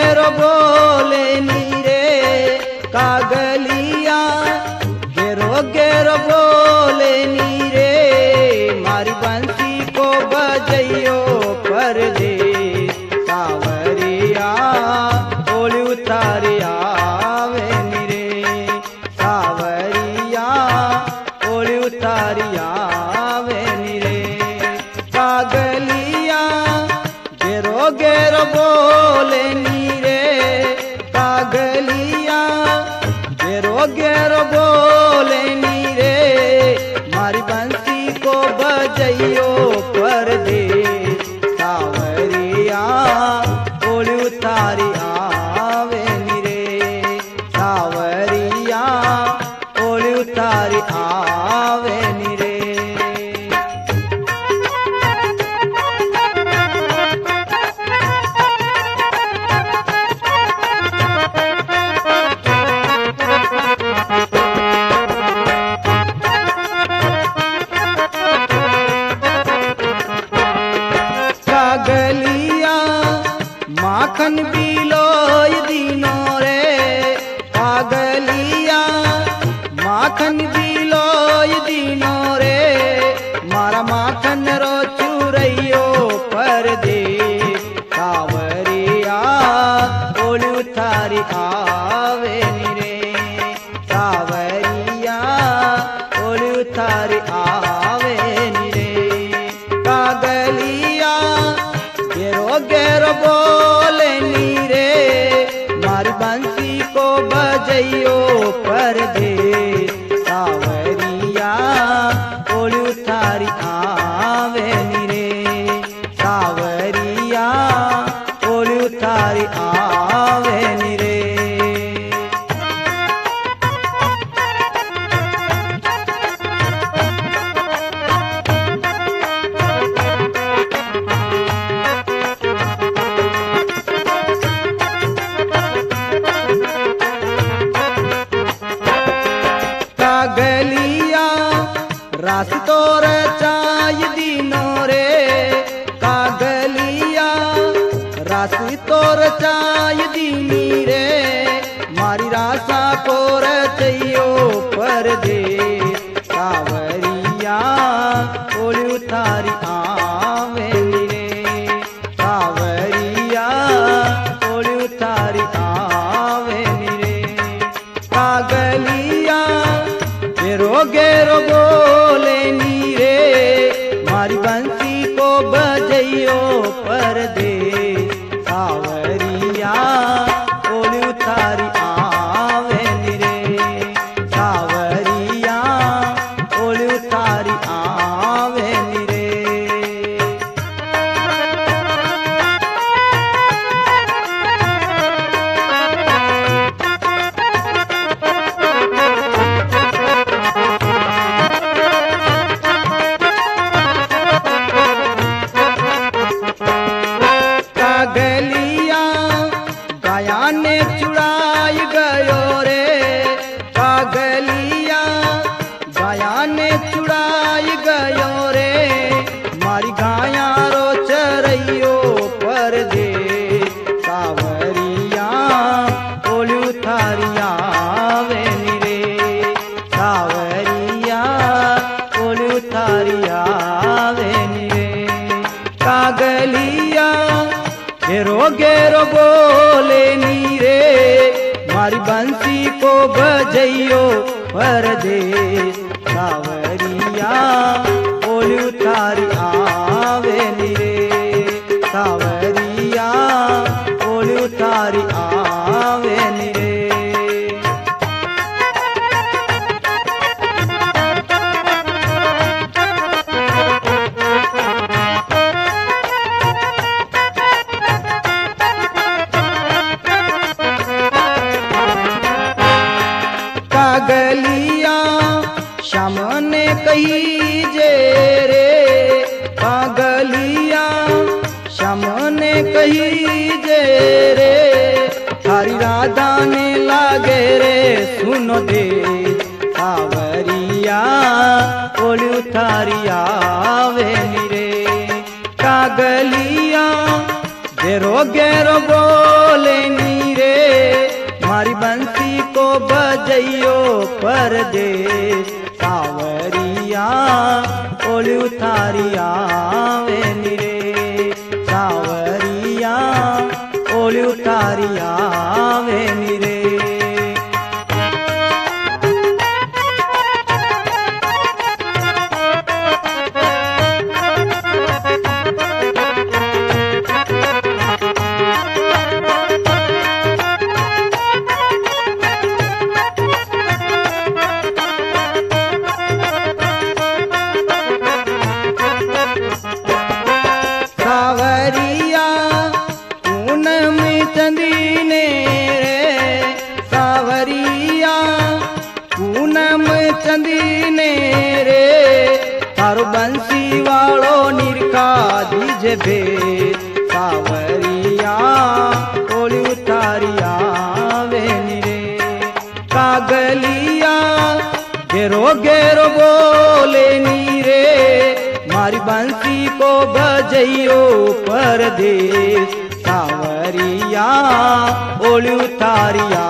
गेरो बोले नीरे कागलिया गेरो गेरो बोले नीरे मारी बंसी को बजइयो परदेस सावरिया ओली उतारिया वे नीरे सावरिया ओली उतारिया वे नीरे कागलिया गेरो गेरो बोले नीरे कागलिया गेरो गेरो बोले नीरे मारी बंसी को बजइयो परदेस सावरिया ओली उतारिया वे नीरे सावरिया ओली उतारिया वे नीरे कागलिया माखन बिलोय दिनो रे कागलिया माखन बिलोय दिनो रे मारा माखन रो चुरइयो परदेस सावरिया ओली उतारी आवे नीरे सावरिया ओली उतारी आवे नीरे कागलिया गेरो गेरो बोले नीरे मारी बंसी को बजइयो परदेस सावरिया ओली उतारी आवे नीरे सावरिया ओली उतारी आवे नीरे कागलिया रास तोर चाय दिनो रे कागलिया रास तोर चाय दीनी रे मारी रासा कोर चइयो परदेस सावरिया ओली उतारी आवे नीरे सावरिया ओली उतारी आवे नीरे कागलिया गेरो गेरो बोले नीरे मारी बंसी को बजइयो परदेस सावरिया ओली उतारी आवे नीरे सावरिया ओली उतारी आवे नीरे कागलिया गाया ने चुड़ाई गयो रे कागलिया गाया ने चुड़ाई गयो रे मारी गाया रो चरइयो परदेस सावरिया ओली उतारिया वे नीरे सावरिया ओली उतारिया वे नीरे कागलिया गेरो गेरो बोले नीरे मारी बंसी को बजइयो परदेस सावरिया ओली उतारी आवे नीरे सावरिया ओली उतारी आवे नीरे कागलिया श्याम ने कही जे रे कागलिया श्याम ने कही जे रे थारी राधा ने लागे रे सुनो दे सावरिया ओली उतारिया वे नीरे कागलिया गेरो गेरो बोले नी बजइयो परदेस सावरिया ओलियो थारिया वेनी रे सावरिया ओलियो थारिया वेनी रे। सावरिया पूनम चंदी ने रे सावरिया पूनम चंदी ने रे थारो बंसी वालो निरका दीजे भेद सावरिया ओली उतारिया वेनी रे कागलिया घेरो घेरो बोले नी रे मारी बंसी को बजइयो परदेस सावरिया ओली उतारिया